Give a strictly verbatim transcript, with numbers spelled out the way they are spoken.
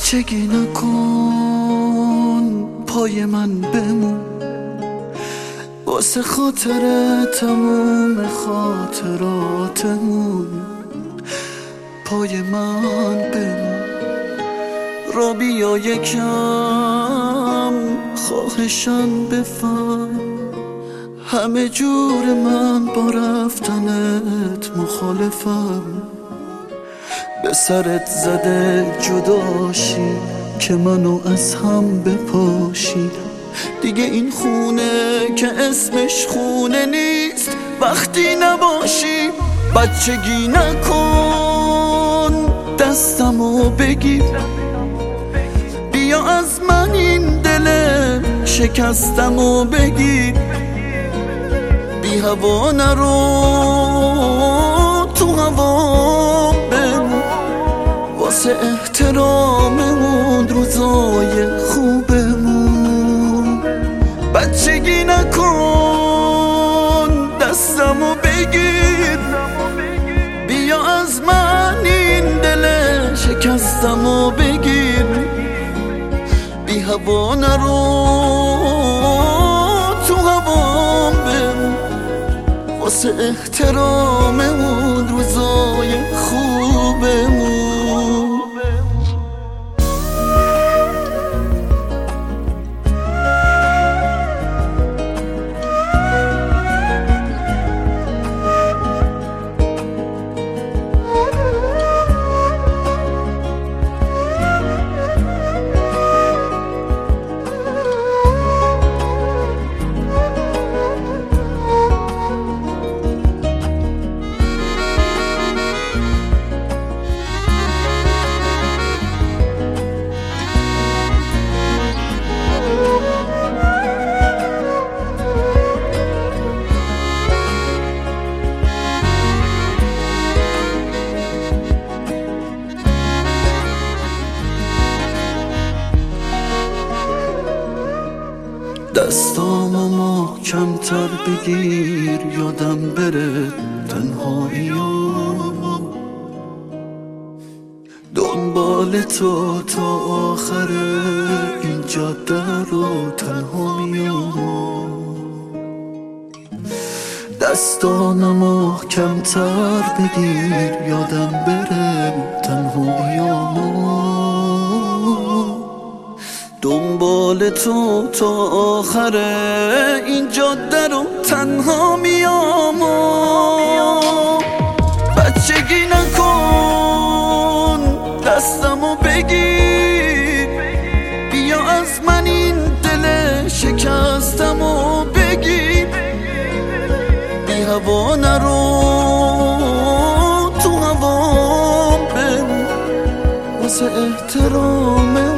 بچگی نکن پای من بمون، واسه خاطر تموم خاطراتمون پای من بمون. را بیا یکم خواهشم بفهم، همه جور من با رفتنت مخالفم. به سرت زده جداشی که منو از هم بپاشی، دیگه این خونه که اسمش خونه نیست وقتی نباشی. بچگی نکن دستمو بگیر، بیا از من این دل شکستمو بگیر. بی هوا نرو تو هوا بمون، واسه احتراممون روزای خوبمون. بچگی نکن دستمو بگیر، بیا از من این دل شکستمو بگیر. بی هوا نرو تو هوا بمون، واسه احتراممون روزای خوبمون. دستامو محکم‌تر بگیر یادم بره تنهایی‌ها، دنبال تو تا آخر این جاده رو تنها میام. دستانو محکم‌تر بگیر یادم بره تنهایی‌ها، دنبال تو تا آخر این جاده رو تنها میام. بچگی نکن دستمو بگیر، بیا از من این دل شکستمو بگیر. بی هوا نرو تو هوا بمون، واسه احترامه